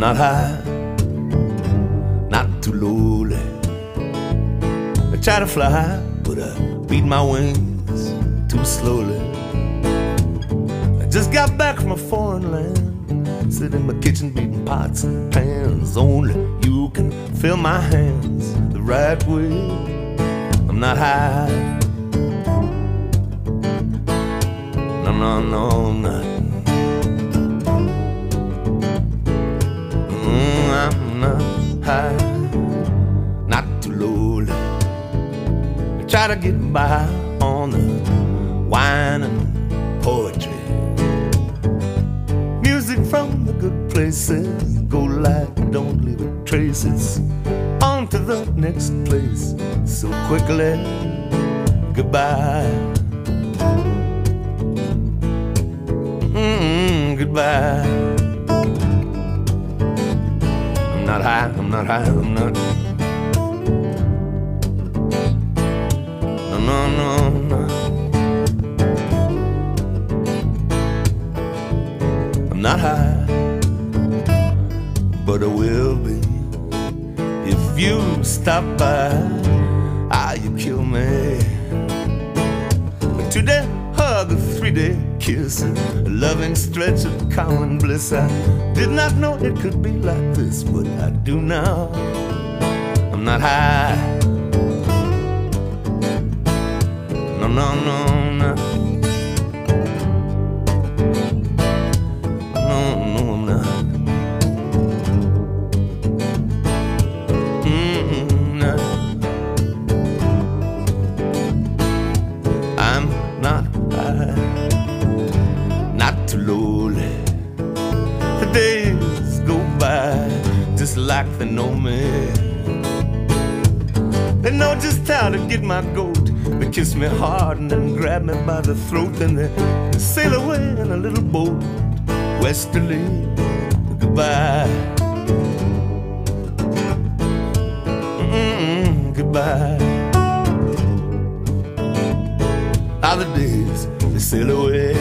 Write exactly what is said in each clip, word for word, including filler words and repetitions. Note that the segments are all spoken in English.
not high, not too lowly. I try to fly high, but I beat my wings too slowly. I just got back from a foreign land, sit in my kitchen beating pots and pans. Only you can fill my hands the right way. I'm not high, no, no, no, I'm not. Mm, I'm not high, not too lowly. I try to get by on the wine and poetry. Music from the good places, go like don't leave it traces. On to the next place so quickly. Goodbye, mm, goodbye. I'm not high, I'm not high, I'm not. No, no, no, no. I'm not high, but I will be if you stop by. Ah, you kill me. A two-day hug, a three-day kiss, a loving stretch of common bliss. I did not know it could be like this, but I do now. I'm not high, no, no, no, no. No, no, I'm not. Mm-mm, no. I'm not high, not too lowly. The days go by just like they know me. They know just how to get my goat. They kiss me hard and then grab me by the throat. Then they sail away in a little boat westerly. Goodbye, mm-mm, goodbye. How the days they sail away.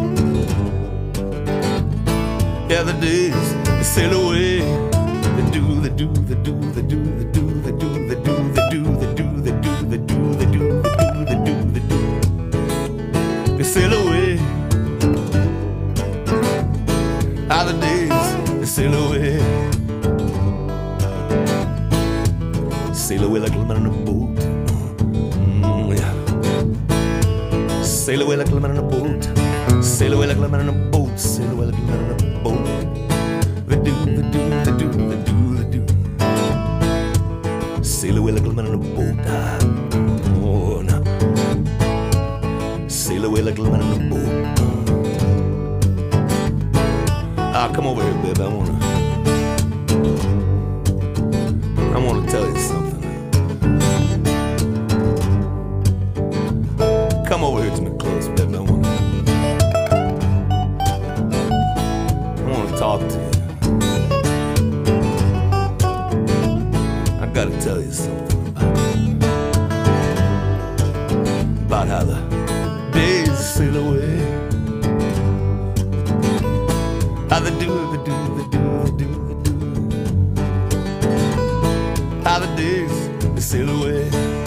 Yeah, the days they sail away. They do, they do, they do, they do, they do, they do, they do, they do, they do, they do, they do, they do, they do, they do, they sail away. How the days they sail away. Sail away like a man on a boat. Mm, yeah. Sail away like a man on a boat. Sail away like a man on a boat. Sail away like a man on a boat. They do, they do, they do, they do, they do. Sail away like a man on a boat. Ah, oh no. Sail away like a man on a boat. Ah, come over here, baby. I wanna, I wanna tell you something. Come over here to me close, baby. I wanna, I wanna talk to you. I gotta tell you something about, about how the days sail away. How they do, they do, they do, they do, they do. How the days they sail away.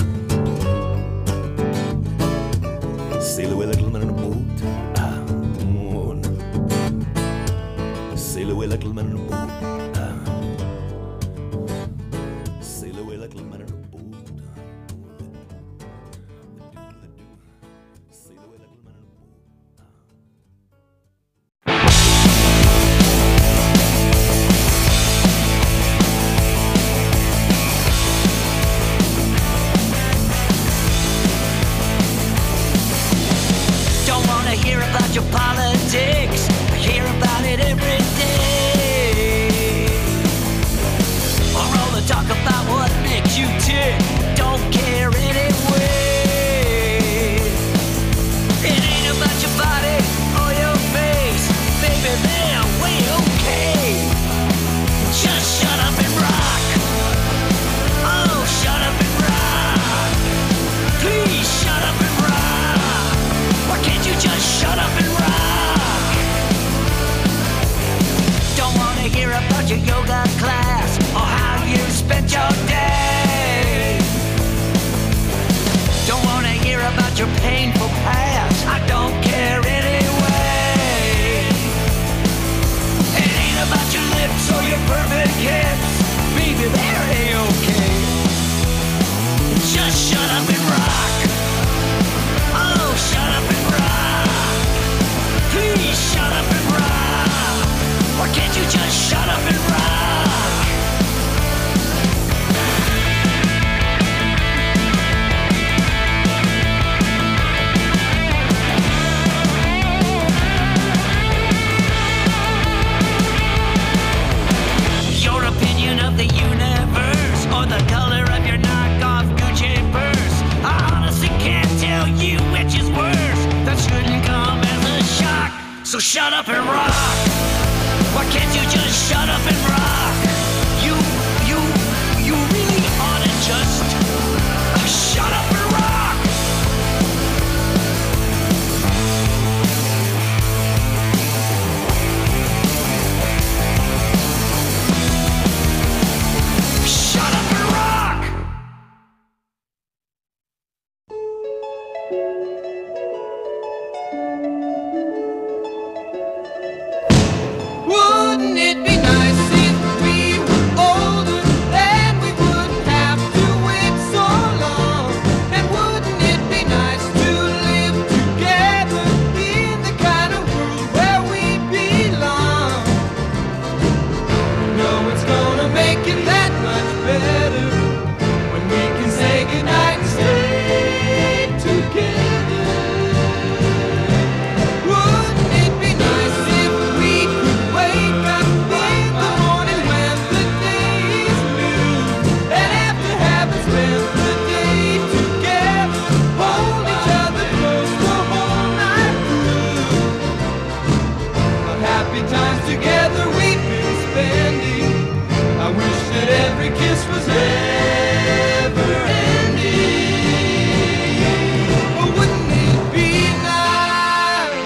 Sail away like a little man in a boat. Ah, oh, no. Sail away like a little man in a boat. Ah. Sail away like a little man in a boat. Sail away like a little man in a boat. Don't wanna hear about your politics. I hear about it every day. So shut up and rock. Why can't you just shut up and rock? You, you, you really ought to just shut up and rock. Shut up and rock. Wouldn't it be nice if we were older, then we wouldn't have to wait so long? And wouldn't it be nice to live together in the kind of world where we belong? No, it's gonna make it that much better when we can say goodnight and stay together. Wouldn't it be nice if we could wake up in the morning when the day is new, and after having spent the day together, hold each other close the whole night through? What happy times together we've been spending. I wish that every kiss was never ending. But wouldn't it be nice?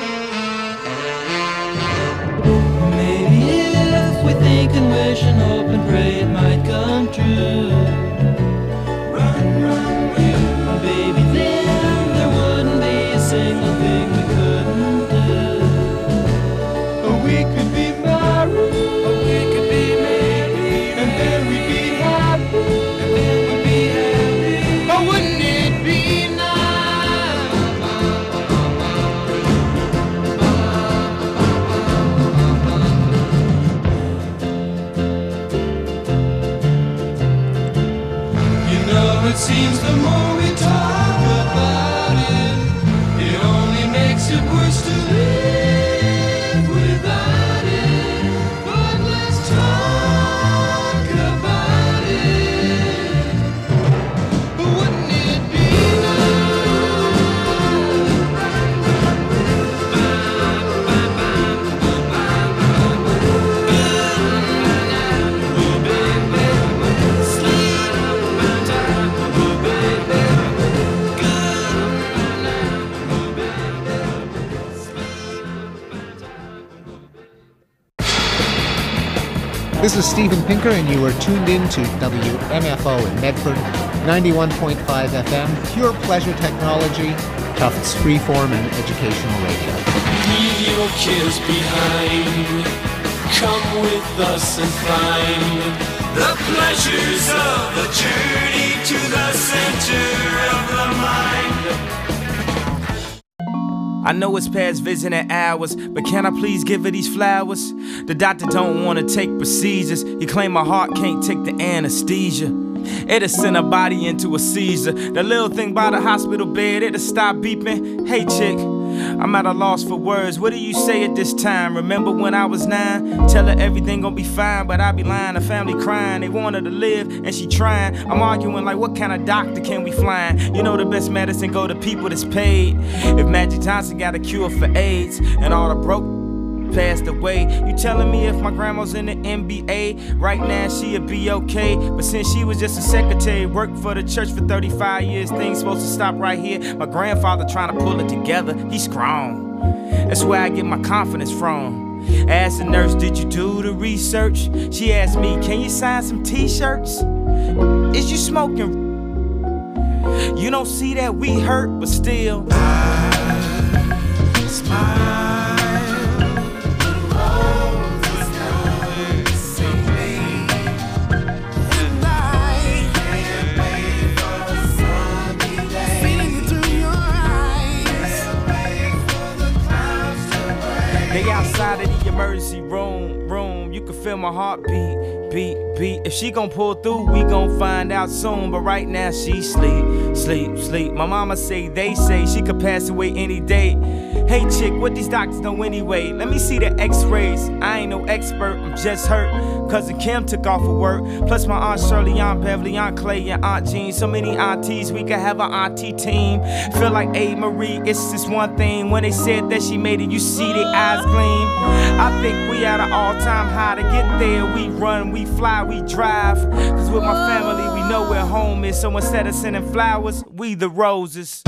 Maybe if we think and wish and hope and pray it might come true. Run, run, you. Baby, then there wouldn't be a single thing we couldn't do. Or we could be married. Or we could be married. And then we'd be happy. And then we'd be happy. But wouldn't it be You know, it seems the more we talk about it, it only makes it worse to live without it. But let's talk about it. But wouldn't it be This is Steven Pinker, and you are tuned in to W M F O in Medford, ninety-one point five F M, pure pleasure technology, Tufts freeform and educational radio. Leave your cares behind. Come with us and find the pleasures of the journey to the center of the mind. I know it's past visiting hours, but can I please give her these flowers? The doctor don't want to take procedures. He claim my heart can't take the anesthesia. It'll send her body into a seizure. The little thing by the hospital bed, it'll stop beeping. Hey chick, I'm at a loss for words. What do you say at this time? Remember when I was nine? Tell her everything gon' be fine, but I be lying. The family crying, they want her to live, and she trying. I'm arguing like, what kind of doctor can we find? You know the best medicine go to people that's paid. If Magic Johnson got a cure for AIDS, and all the broke passed away, you telling me if my grandma's in the N B A right now she'd be okay? But since she was just a secretary, worked for the church for thirty-five years, things supposed to stop right here. My grandfather trying to pull it together, he's strong. That's where I get my confidence from. Asked the nurse, did you do the research? She asked me, can you sign some t-shirts? Is you smoking? You don't see that we hurt, but still I smile. They outside of the emergency room, room. You can feel my heartbeat, beat, beat. If she gon' pull through, we gon' find out soon. But right now she sleep, sleep, sleep. My mama say, they say she could pass away any day. Hey chick, what these doctors know anyway? Let me see the x-rays. I ain't no expert, I'm just hurt. Cousin Kim took off for work. Plus my Aunt Shirley, Aunt Beverly, Aunt Clay, and Aunt Jean. So many aunties, we could have an auntie team. Feel like A. Marie, it's just one thing. When they said that she made it, you see their eyes gleam. I think we at an all-time high. To get there, we run, we fly, we drive. Cause with my family, we know where home is. So instead of sending flowers, we the roses.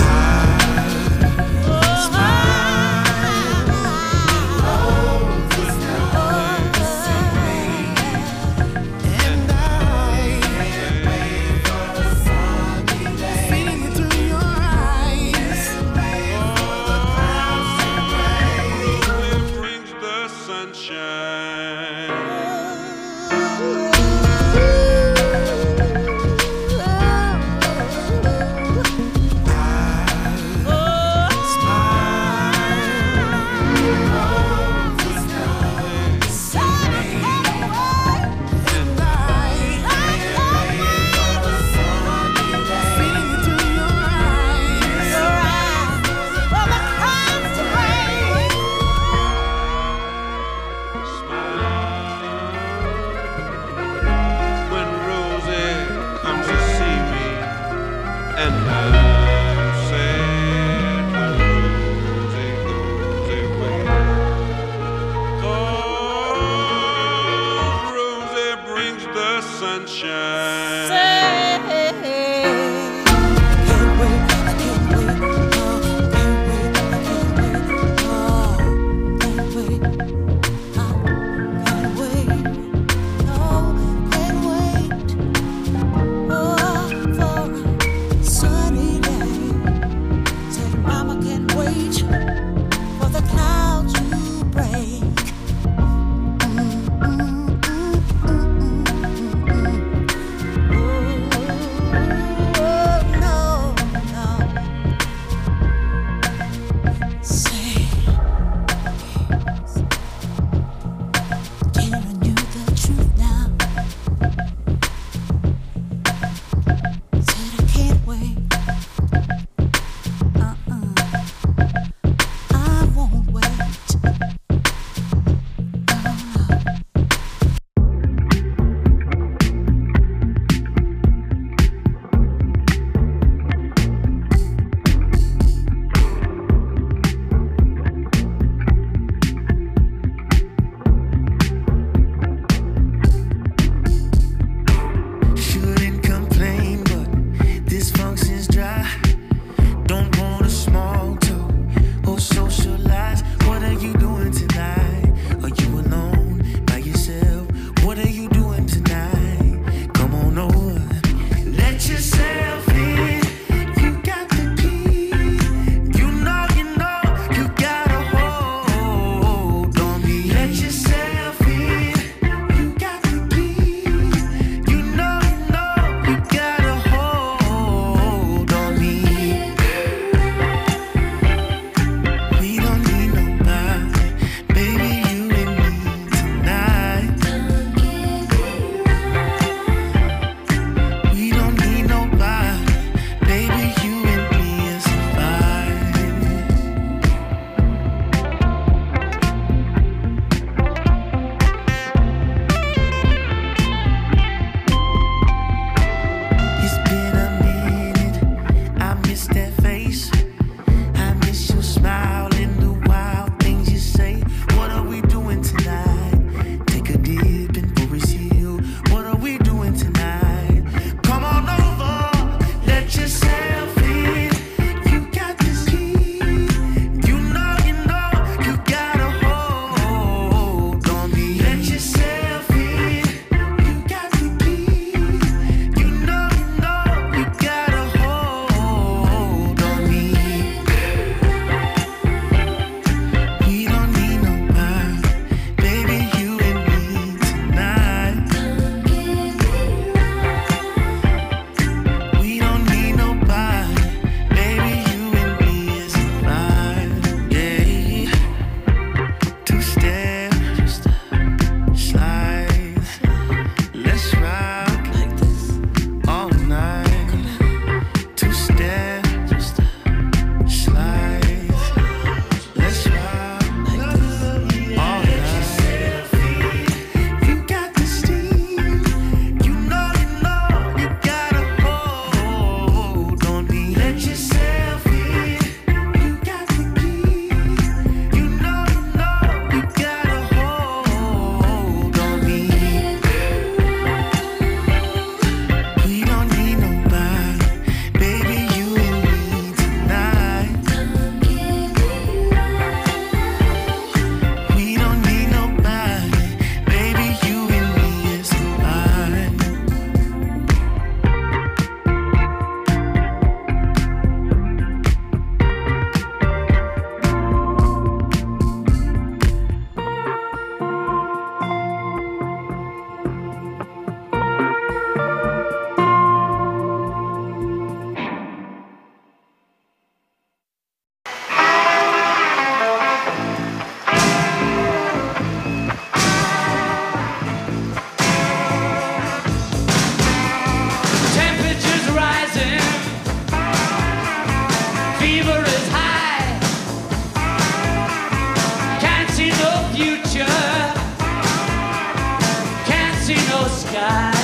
sky.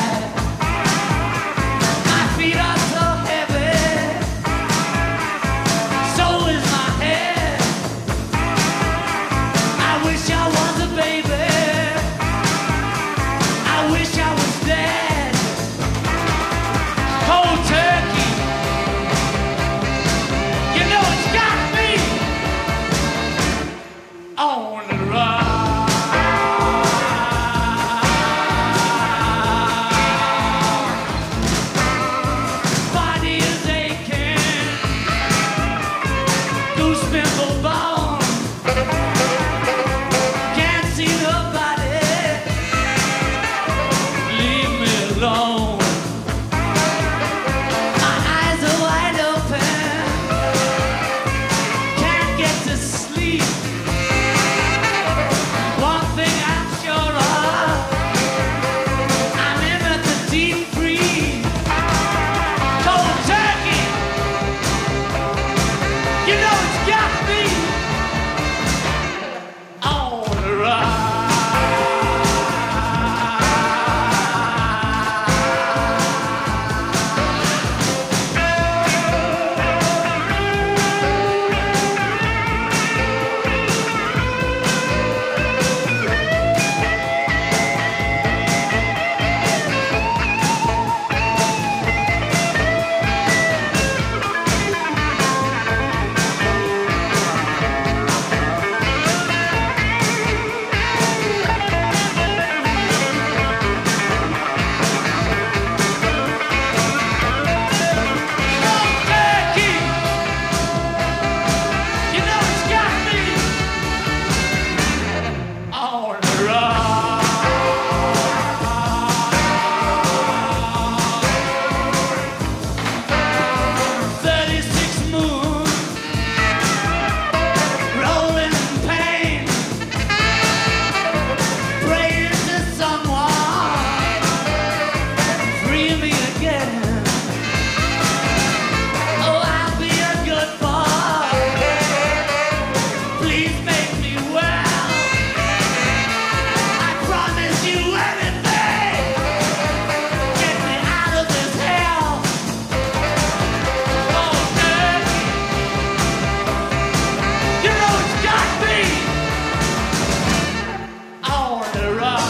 My feet are so heavy, so is my head. I wish I was a baby, I wish I was dead. Cold turkey, you know it's got me on the run. Body is aching, loose pimple bone. Can't see nobody, leave me alone. My eyes are wide open, can't get to sleep. One thing I'm sure of, I'm in at the deep freeze. Cold turkey, you know it's got me on the run. Cold turkey, you know it's got me on the run. Thirty-six moons, rolling in pain, praying to someone, free me again. Oh, I'll be a good boy. Please make me well. I promise you anything. Get me out of this hell. Oh, turkey, you know it's got me on the run.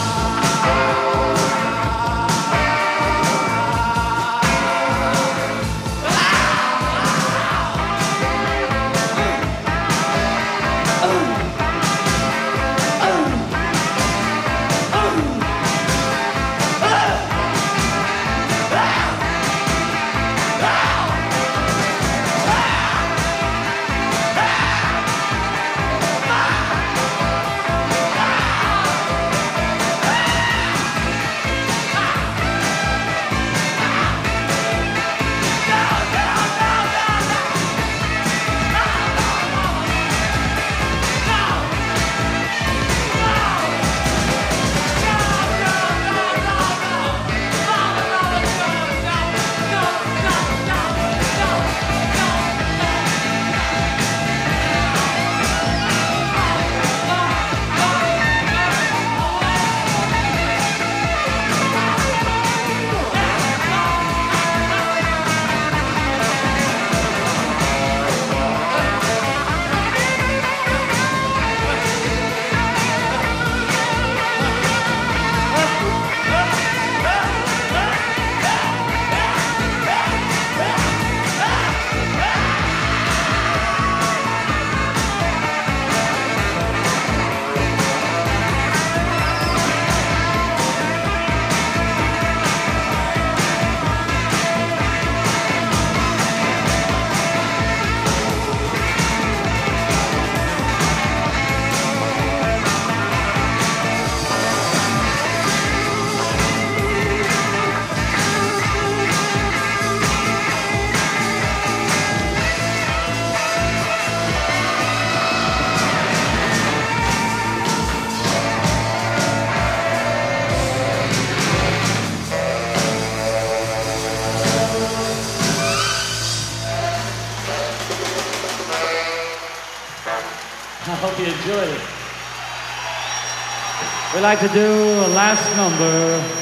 I hope you enjoyed it. We'd like to do a last number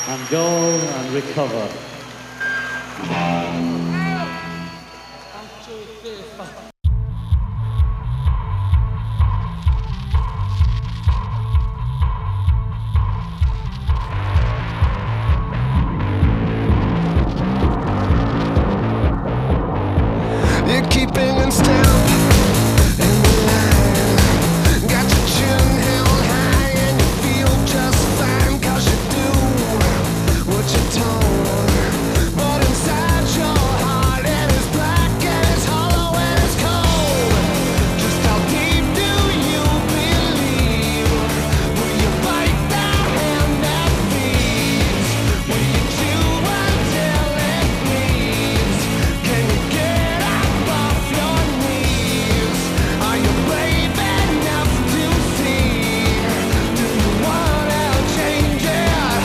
and go and recover. You're keeping in step in the line. Got your chin held high and you feel just fine, 'cause you do what you're told. But inside your heart it is black and it's hollow and it's cold. Just how deep do you believe? Will you bite the hand that feeds? Will you chew until it bleeds? Can you get up off your knees? Are you brave enough to see? Do you wanna change it?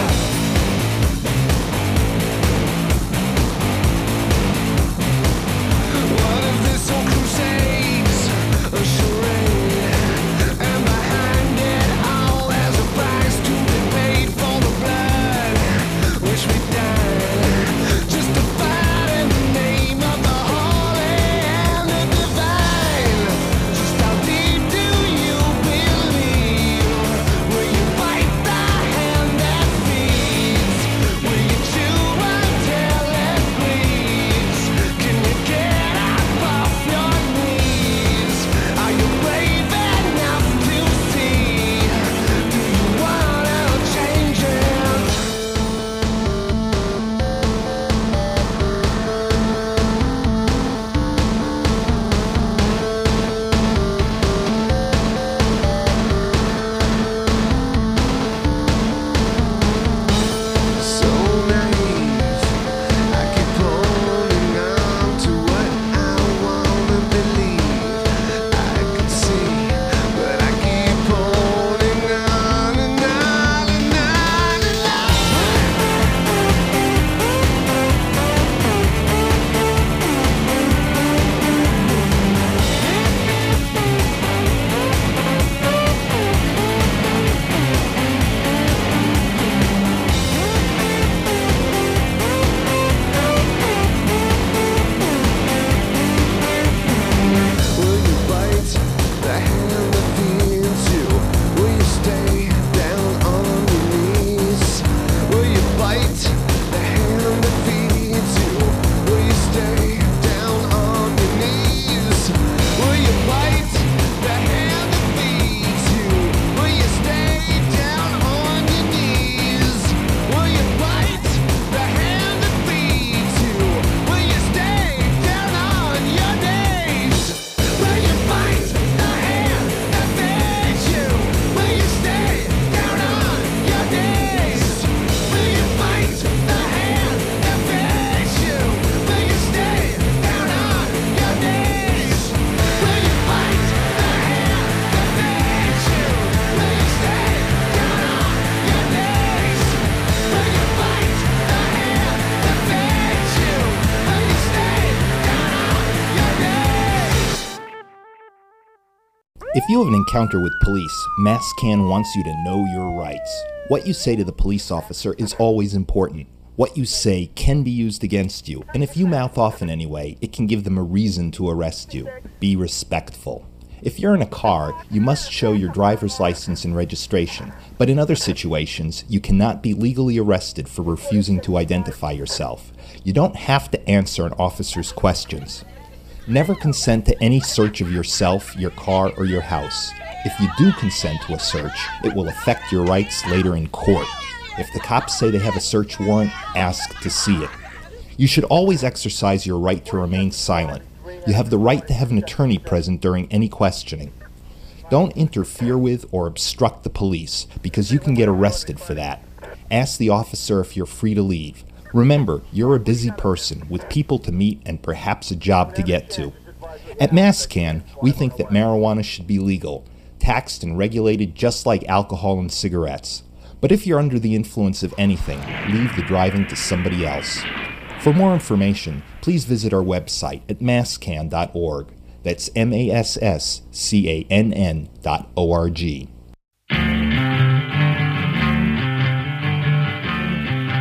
What if this whole crusade's a charade? And behind it all there's a price to be paid for the blood which we died just to fight in the name of the holy and the divine. Just how deep do you believe? Will you bite the hand that feeds? Will you chew until it bleeds? Can you get up off your knees? Are you brave enough to see? Do you wanna change it? So naive, I keep holding on to what I wanna believe I could see, but I keep holding on and on and on and Will you bite the hand that feeds you? Will you stay down on your knees? Will you bite the hand that feeds you? Will you stay down on your knees? Will you bite the hand that feeds you? Will you stay down on your knees? Will you bite the hand that feeds you? Will you stay down on your knees? Will you bite the hand that feeds you? Will you stay down on your knees? Will you bite the hand that feeds you? Will you stay down on your knees? Will you bite the hand that feeds you? Will you stay down on your knees? Will you bite the hand that feeds you? Will you stay down on your knees? If you have an encounter with police, MassCan wants you to know your rights. What you say to the police officer is always important. What you say can be used against you, and if you mouth off in any way, it can give them a reason to arrest you. Be respectful. If you're in a car, you must show your driver's license and registration, but in other situations, you cannot be legally arrested for refusing to identify yourself. You don't have to answer an officer's questions. Never consent to any search of yourself, your car, or your house. If you do consent to a search, it will affect your rights later in court. If the cops say they have a search warrant, ask to see it. You should always exercise your right to remain silent. You have the right to have an attorney present during any questioning. Don't interfere with or obstruct the police, because you can get arrested for that. Ask the officer if you're free to leave. Remember, you're a busy person with people to meet and perhaps a job to get to. At MassCan, we think that marijuana should be legal, taxed and regulated just like alcohol and cigarettes. But if you're under the influence of anything, leave the driving to somebody else. For more information, please visit our website at masscan dot org. That's M A S S C A N N dot O R G.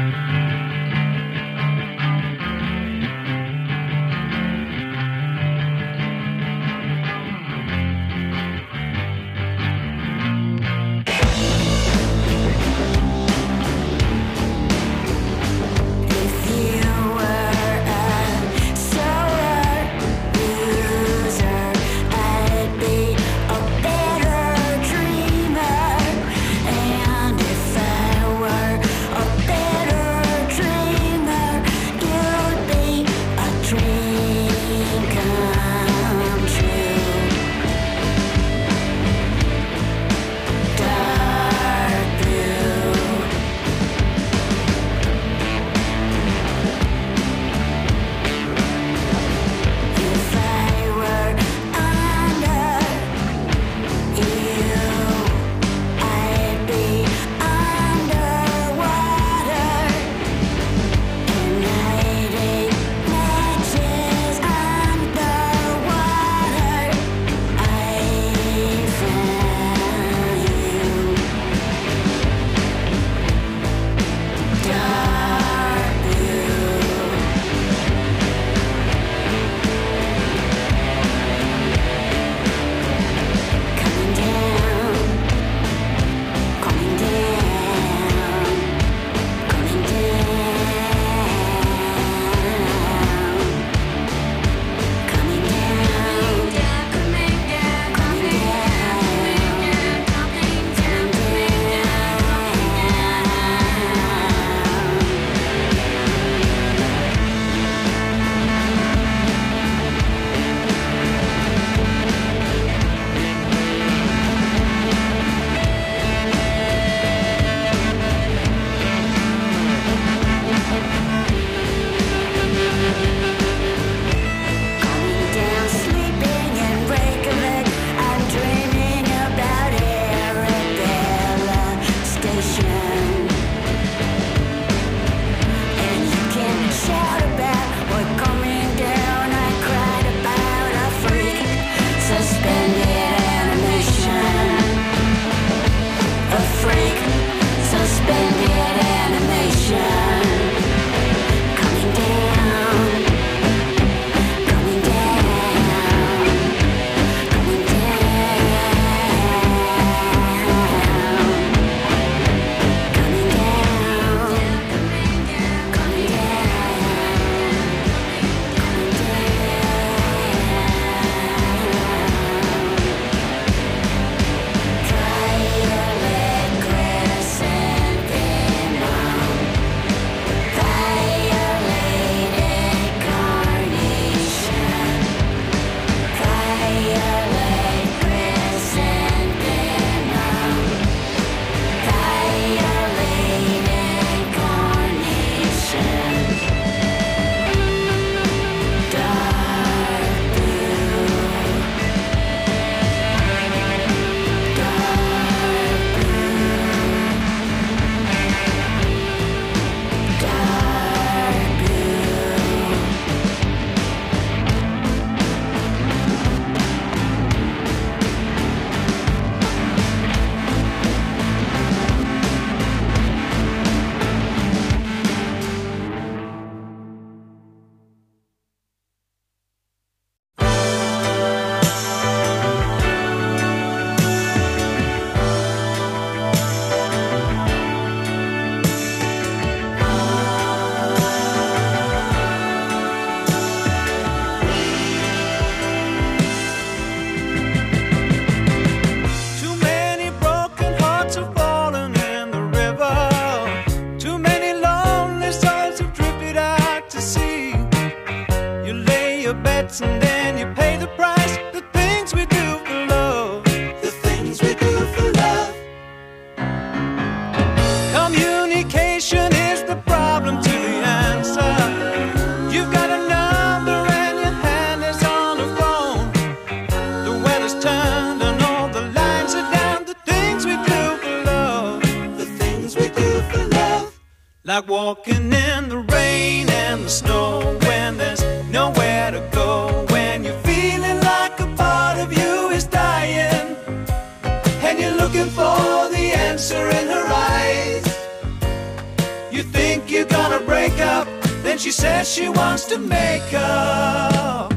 Like walking in the rain and the snow when there's nowhere to go. When you're feeling like a part of you is dying and you're looking for the answer in her eyes. You think you're gonna break up, then she says she wants to make up.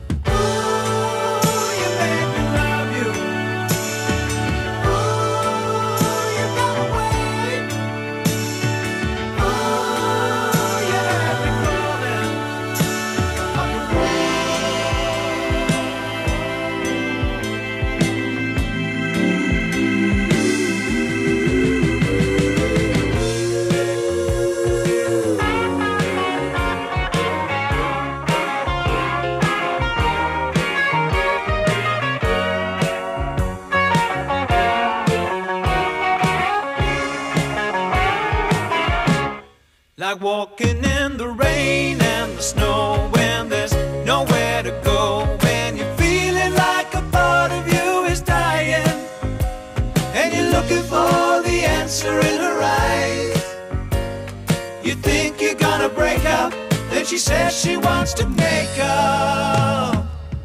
Like walking in the rain and the snow when there's nowhere to go. When you're feeling like a part of you is dying and you're looking for the answer in her eyes. You think you're gonna break up, then she says she wants to make up.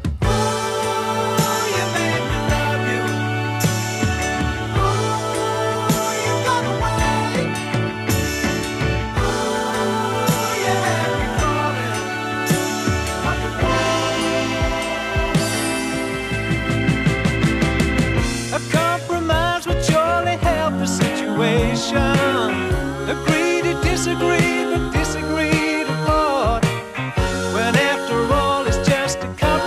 Agree to disagree, but disagree to part. When after all it's just a compromise.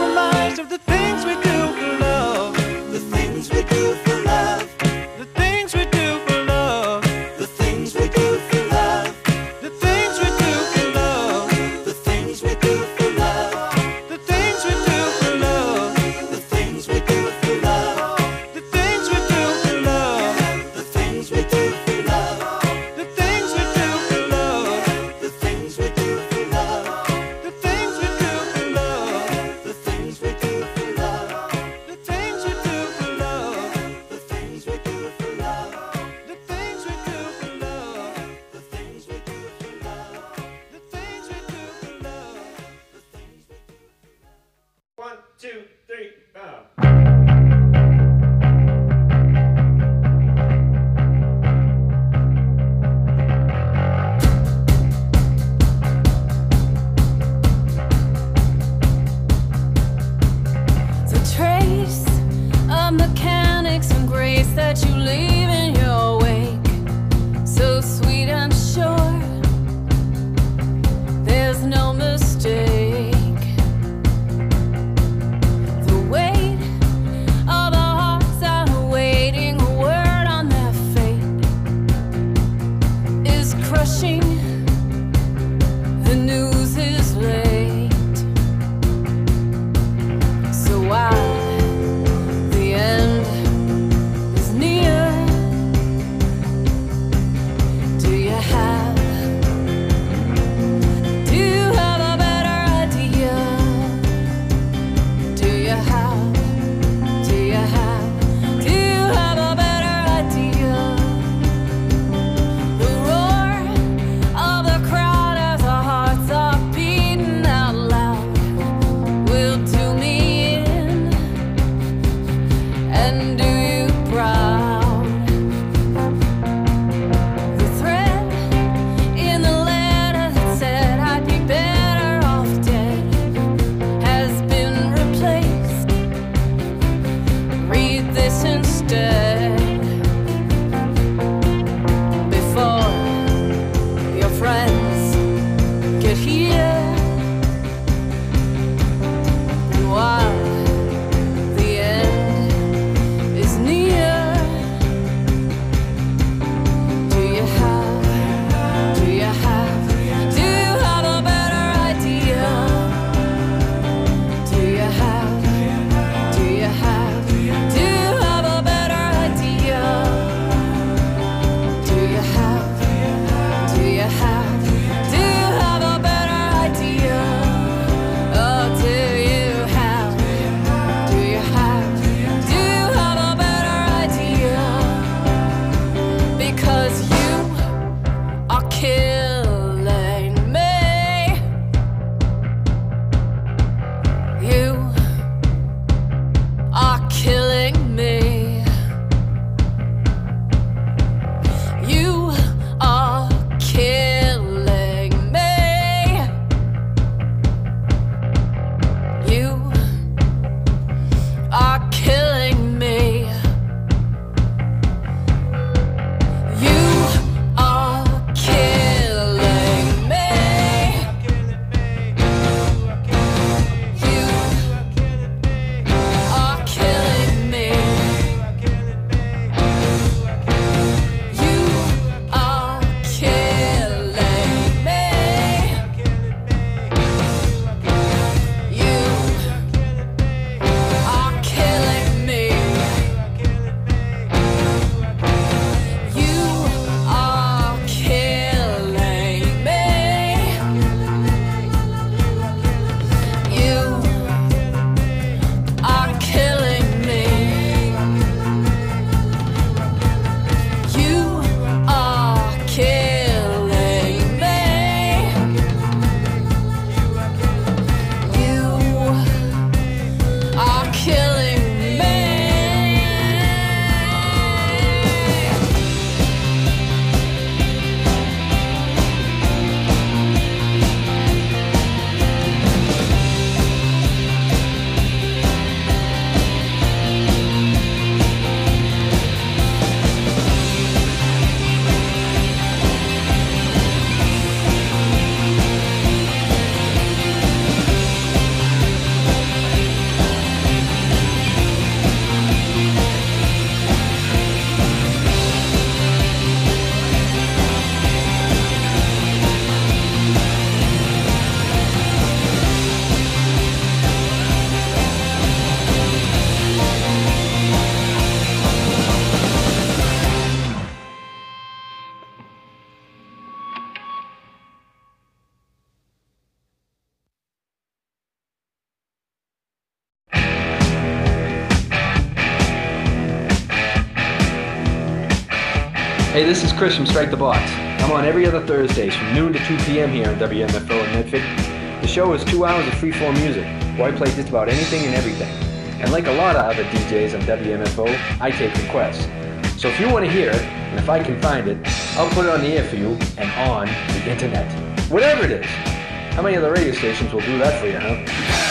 Hey, this is Chris from Strike the Box. I'm on every other Thursdays from noon to two p.m. here on W M F O in Medford. The show is two hours of free-form music, where I play just about anything and everything. And like a lot of other D Js on W M F O, I take requests. So if you want to hear it, and if I can find it, I'll put it on the air for you and on the internet. Whatever it is. How many other radio stations will do that for you, huh?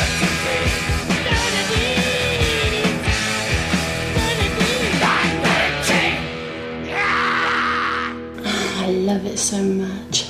I love it so much.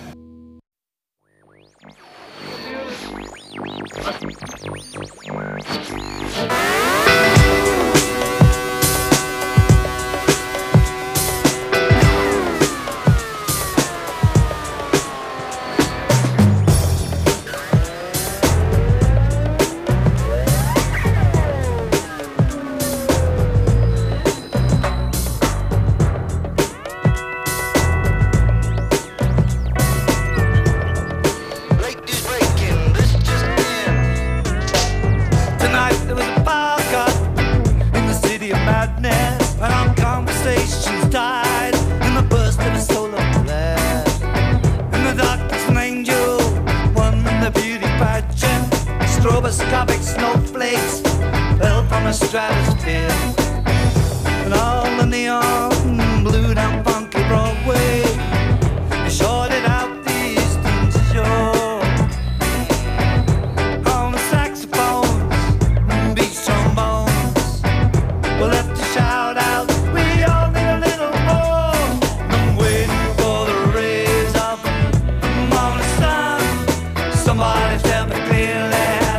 Stroboscopic snowflakes fell from the stratosphere, and all the neon blew down funky Broadway. They shorted out the eastern shore. On the saxophones, beat trombones, we left to shout out, we all need a little more. I'm waiting for the rays of the morning sun. Somebody tell me clearly.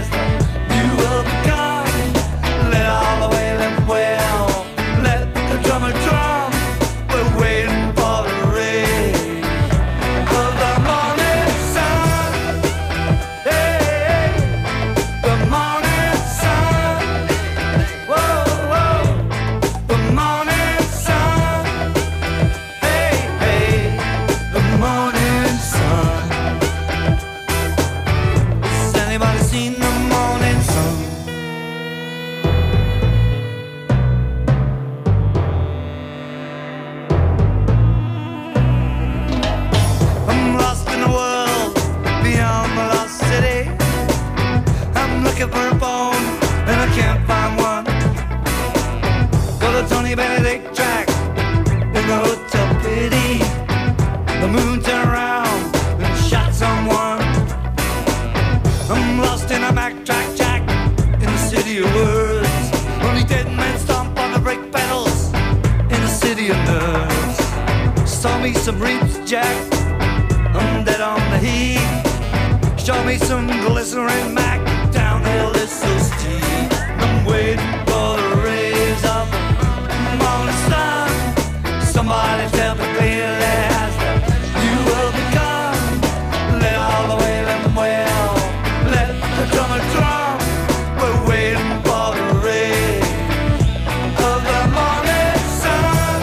For a bone, and I can't find one. Go to Tony Benedict track in the Hotel Pity. The moon turned around and shot someone. I'm lost in a backtrack jack in the city of words. Only dead men stomp on the brake pedals in the city of nerves. Saw me some reaps, Jack. I'm dead on the heat. Show me some glycerin Mac. Downhill is so steep. I'm waiting for the rays of the morning sun. Somebody tell me clearly as you will become. Let all the way them well. Let the drummer drum. We're waiting for the rays of the morning sun.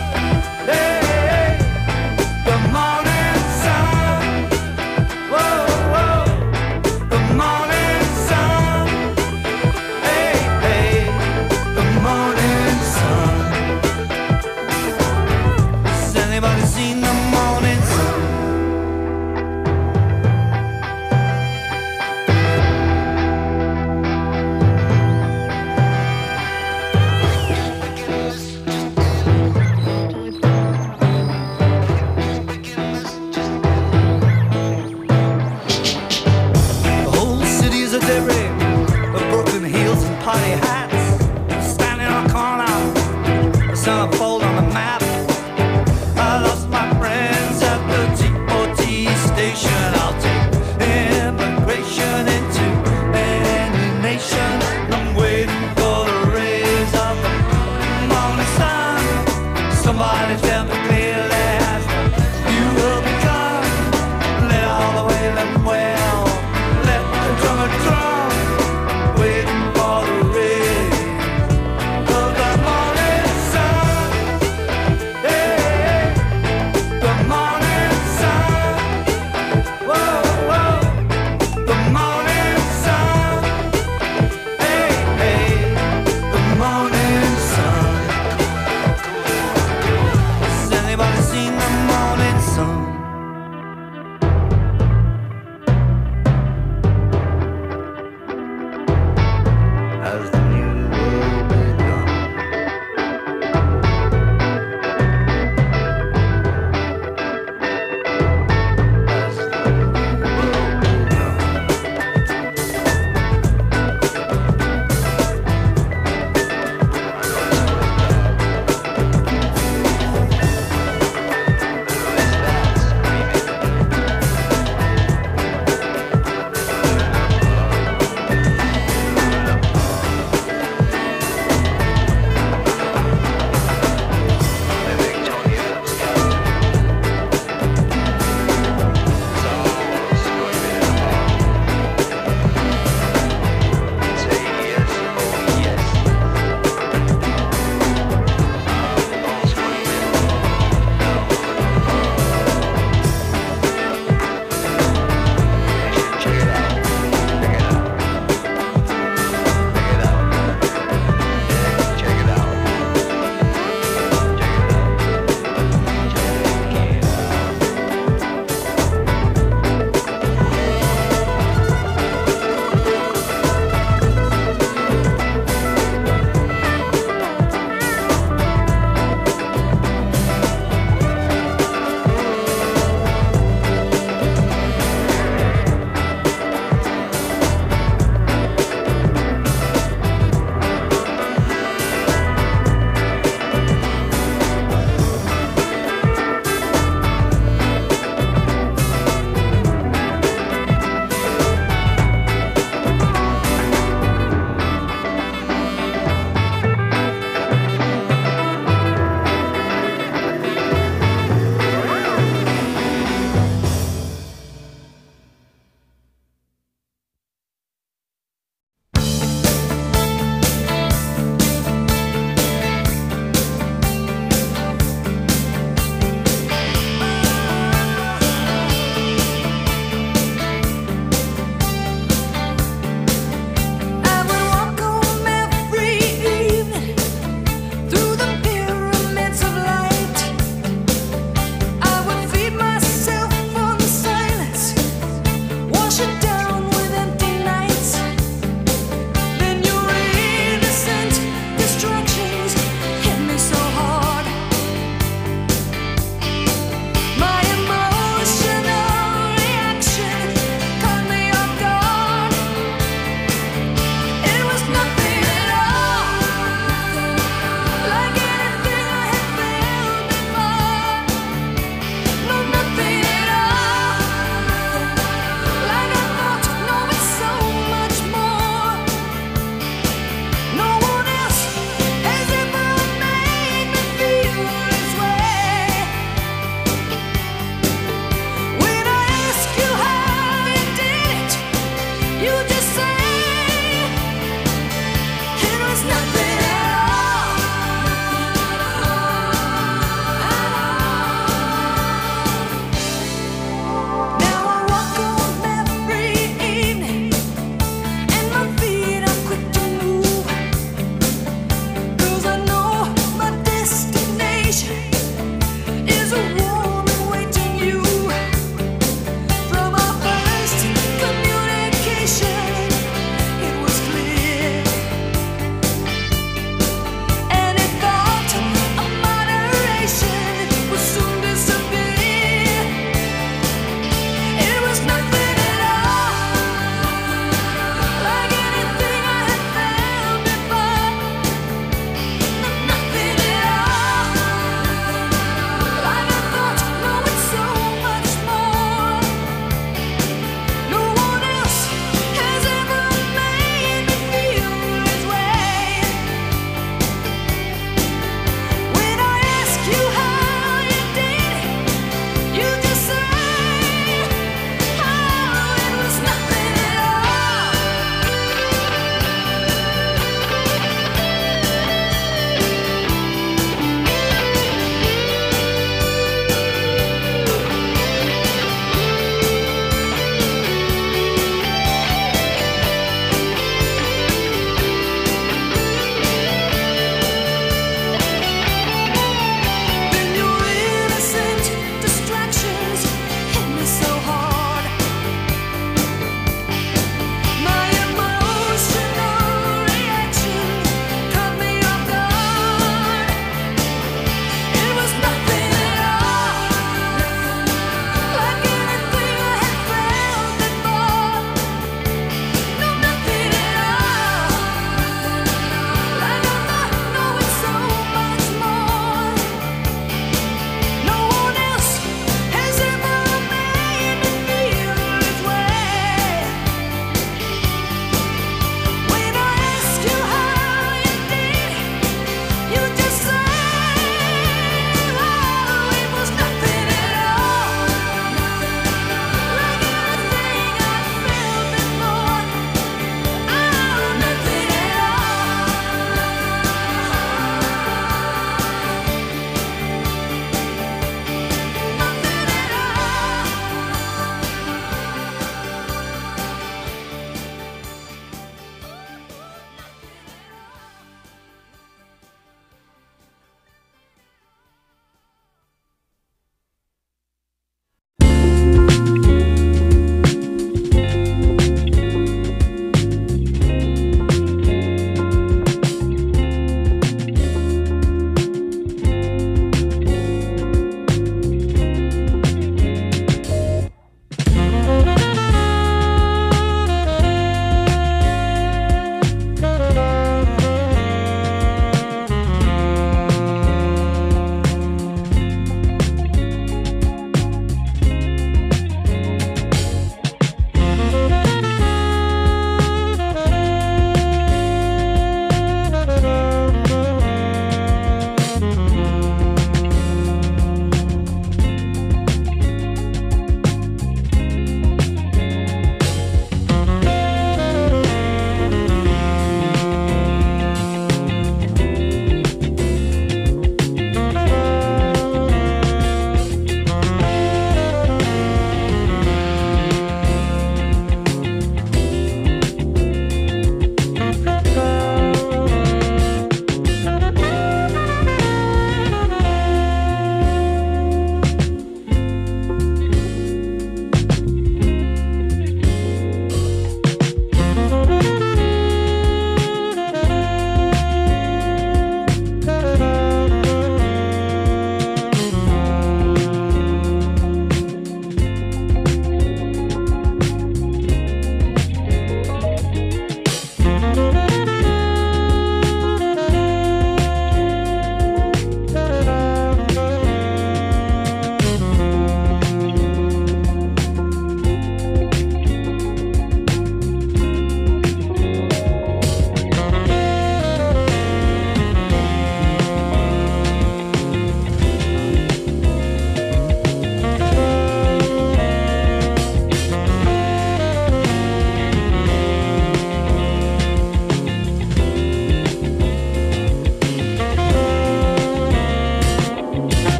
Hey, the morning sun. Whoa, whoa, the morning. Party hats, standing on a corner, sun fold on the map. I lost my friends at the T O T station. I'll take immigration into any nation. I'm waiting for the rays of the morning sun. Somebody tell me.